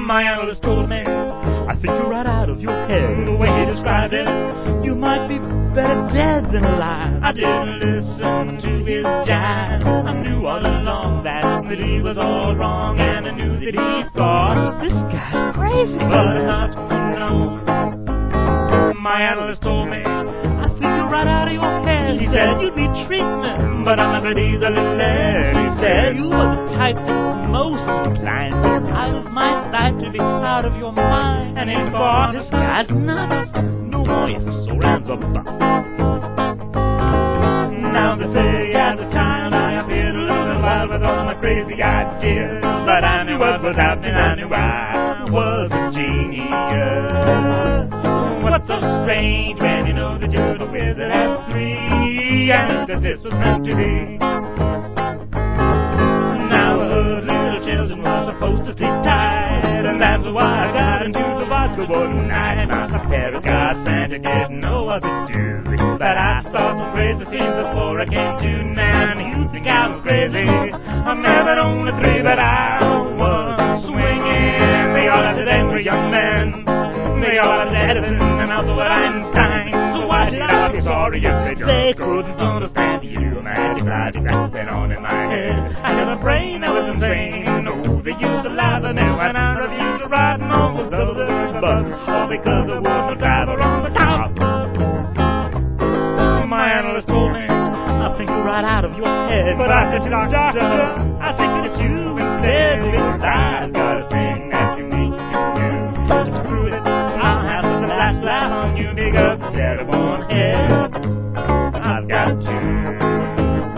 My analyst told me, I think you're right out of your head. The way he described it, you might be better dead than alive. I didn't listen to his jive. I knew all along that he was all wrong, and I knew that he thought, this guy's crazy. But not to know. My analyst told me, I think you're right out of your head. He said, you need treatment, but I'm not easily led. He said, you are the type that's most inclined to be out of my sight, to be out of your mind. And he thought, this guy's nuts. No more if so rounds up. Now they say as a child I appeared a little wild with all my crazy ideas, but I knew what was happening, I knew I was a genius. What's so strange when you know that you're the wizard at 3, and that this was meant to be? Now I heard little children were supposed to sleep tight, and that's why I got into the vodka one night. My parents got frantic, didn't know what to do, but I saw some crazy scenes before I came to. Now you think I was crazy, I'm never only 3, but I was swinging. They all had angry young men, they all had Edison and also Einstein. So why should I be sorry if they couldn't understand you? Magic went on in my head. I had a brain that was insane. No, they used to laugh at me when I refused to ride on those other bus, all because there was no driver on the top. My analyst told me, I think you're right out of your head. But I said, doctor, I think it's you instead, because I've got a thing that you need to do. To prove it, I'll have the last laugh on you, because it's terrible on head. I've got to.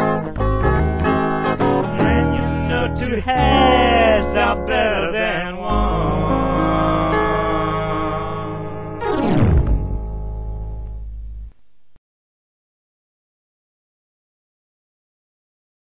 And you know 2 heads are better than 1.